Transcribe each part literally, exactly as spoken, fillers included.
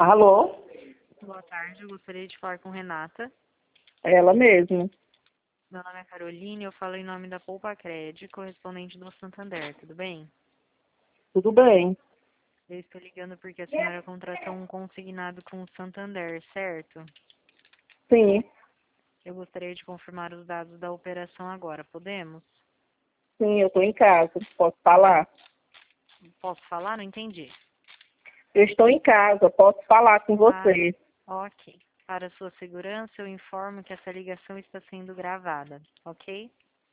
Alô? Boa tarde, eu gostaria de falar com Renata. Ela mesma. Meu nome é Caroline, eu falo em nome da Poupa Cred, correspondente do Santander, tudo bem? Tudo bem? Eu estou ligando porque a senhora contratou um consignado com o Santander, certo? Sim, Eu gostaria de confirmar os dados da operação agora, podemos? sim, eu estou em casa. Posso falar? Posso falar? Não entendi. Eu estou em casa, posso falar com Ah, você. ok. Para sua segurança, eu informo que essa ligação está sendo gravada, ok?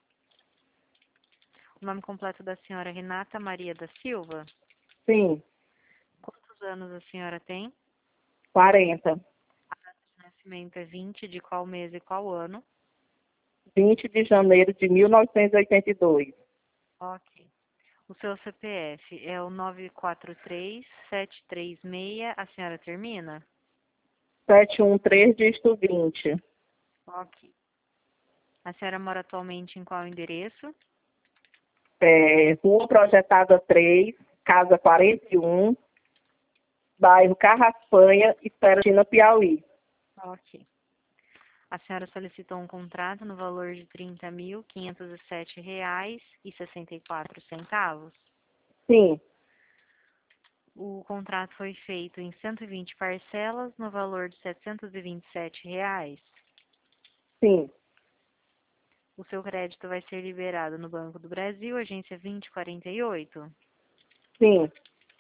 O nome completo da senhora é Renata Maria da Silva. Sim, Quantos anos a senhora tem? quarenta. O nascimento é vinte de qual mês e qual ano? vinte de janeiro de mil novecentos e oitenta e dois. Ok. O seu C P F é o nove quatro três sete três seis, a senhora termina? sete um três, dígito vinte. Ok. A senhora mora atualmente em qual endereço? É, Rua Projetada três, Casa quarenta e um, bairro Carraspanha, Esperatina, Piauí. Ok. A senhora solicitou um contrato no valor de trinta mil quinhentos e sete reais e sessenta e quatro centavos. Sim, O contrato foi feito em cento e vinte parcelas no valor de setecentos e vinte e sete reais. sim, O seu crédito vai ser liberado no Banco do Brasil, agência vinte e quarenta e oito. sim.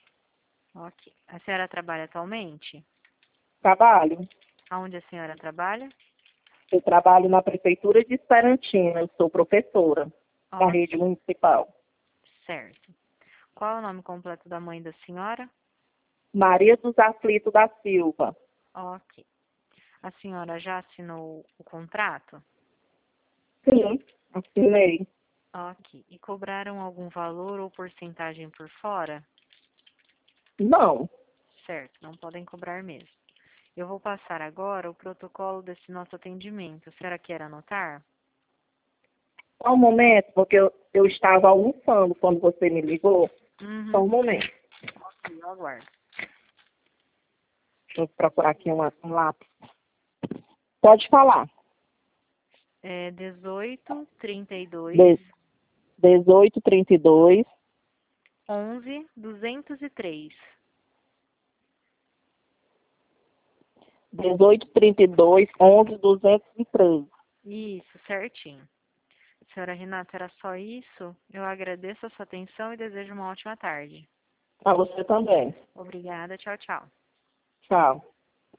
Ok. A senhora trabalha atualmente? Trabalho. Aonde a senhora trabalha? Eu trabalho na Prefeitura de Esperantina. Eu sou professora da rede Ok, municipal. certo. Qual é o nome completo da mãe da senhora? Maria dos Aflitos da Silva. Ok. A senhora já assinou o contrato? Sim, assinei. Ok. E cobraram algum valor ou porcentagem por fora? Não. Certo, não podem cobrar mesmo. Eu vou passar agora o protocolo desse nosso atendimento. A senhora quer anotar? Só um momento, porque eu, eu estava almoçando quando você me ligou. Só Uhum. um momento. Ok, eu aguardo. Deixa eu procurar aqui uma, um lápis. Pode falar. É dezoito, trinta e dois, De, dezoito, trinta e dois, onze, duzentos e três. dezoito, trinta e dois, onze, duzentos e três. Isso, certinho. Senhora Renata, era só isso. Eu agradeço a sua atenção e desejo uma ótima tarde. Para você também. Obrigada, tchau, tchau. Tchau.